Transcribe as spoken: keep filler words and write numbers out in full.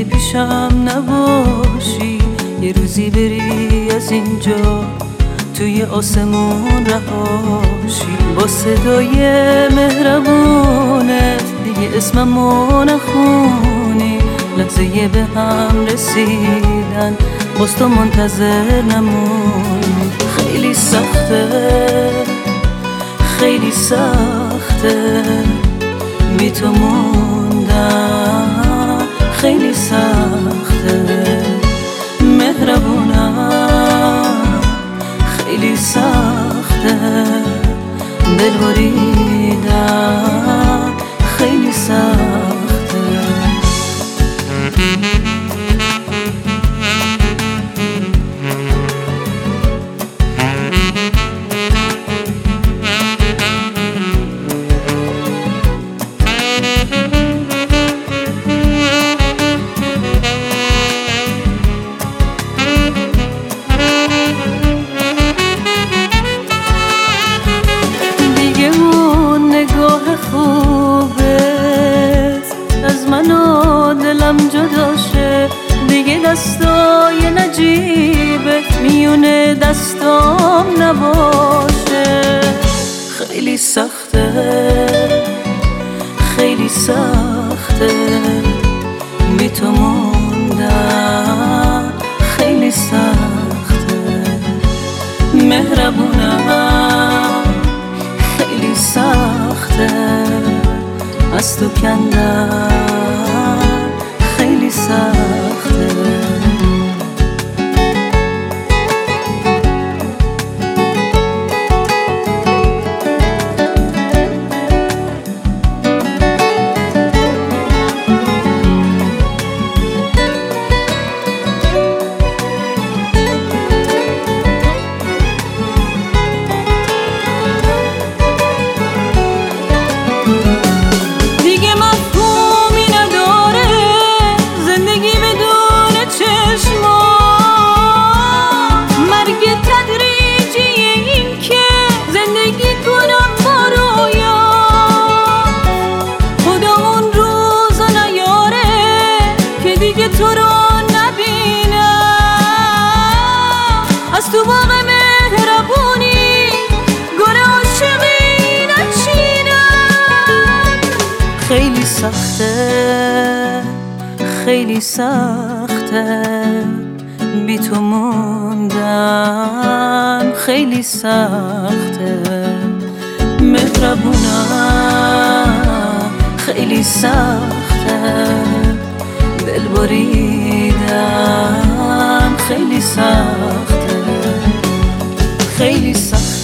دیگه پیشم نباشی، یه روزی بری از اینجا توی آسمون رهاشی، با صدای مهربونت دیگه اسممو نخونی، لحظه به هم رسیدن باز تو منتظر نمونی. خیلی سخته خیلی سخته بی تو موندن، خیلی سخته مهربونم، خیلی سخته دل بریدن، خیلی سخته. از من و دلم جدا شه، دیگه دستای نجیبت میونه دستام نباشه. خیلی سخته خیلی سخته بی تو موندن، خیلی سخته مهربونم، خیلی سخته از تو کندن، خیلی سخته. تو رو نبینم از تو باغ مهربونی گل عاشقی نچینم. خیلی سخته خیلی سخته بی تو موندن، خیلی سخته مهربونم، خیلی سخته دل بریدم، خیلی سخته خیلی سخته.